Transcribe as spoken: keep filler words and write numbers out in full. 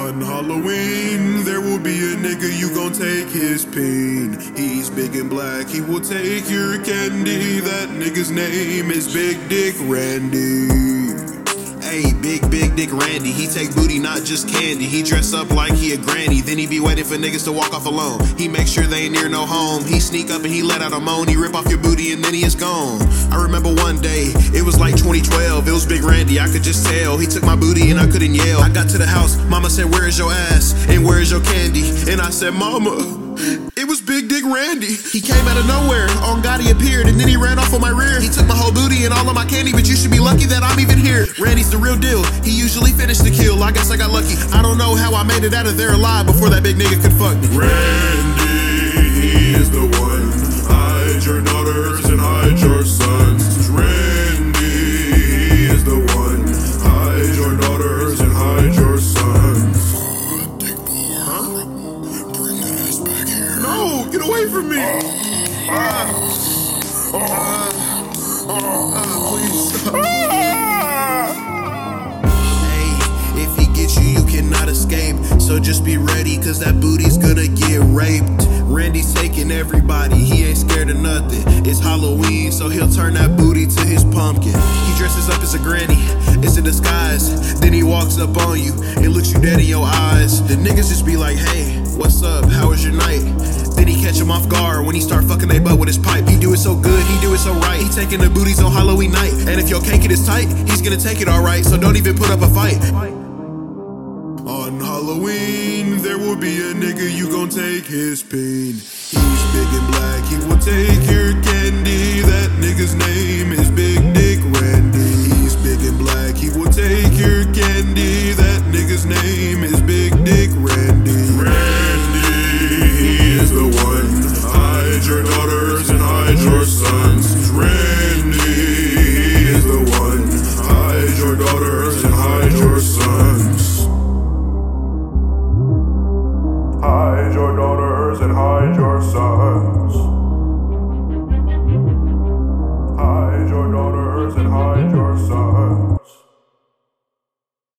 On Halloween, there will be a nigga, you gon' take his pain. He's big and black, he will take your candy. That nigga's name is Big Dick Randy. Hey, big, big dick Randy, he take booty, not just candy. He dress up like he a granny, then he be waiting for niggas to walk off alone. He make sure they ain't near no home. He sneak up and he let out a moan. He rip off your booty and then he is gone. I remember one day, it was like twenty twelve. It was Big Randy, I could just tell. He took my booty and I couldn't yell. I got to the house, mama said, where is your ass? And where is your candy? And I said, mama, it was Big Dick Randy. He came out of nowhere, on God he appeared, and then he ran off on my rear. He took my whole booty and all of my candy, but you should be lucky that I'm even here. Randy's the real deal, he usually finished the kill. I guess I got lucky, I don't know how I made it out of there alive before that big nigga could fuck me. Randy, he is the one. Hide your daughters and hide your sons. Randy, he is the one. Hide your daughters and hide your sons. No, get away from me! Ah, ah, ah, please stop. Hey, if he gets you, you cannot escape. So just be ready, cause that booty's gonna get raped. Randy's taking everybody, he ain't scared of nothing. It's Halloween, so he'll turn that booty to his pumpkin. He dresses up as a granny, it's a disguise. Then he walks up on you and looks you dead in your eyes. The niggas just be like, hey, what's up, how was your night? Then he catch him off guard when he start fucking they butt with his pipe. He do it so good, he do it so right. He taking the booties on Halloween night. And if your cake it is tight, he's gonna take it alright. So don't even put up a fight. On Halloween, there will be a nigga, you gon' take his pain. He's big and black, he will take your candy. That nigga's name is Big Dick Randy. He's big and black, he will take your candy.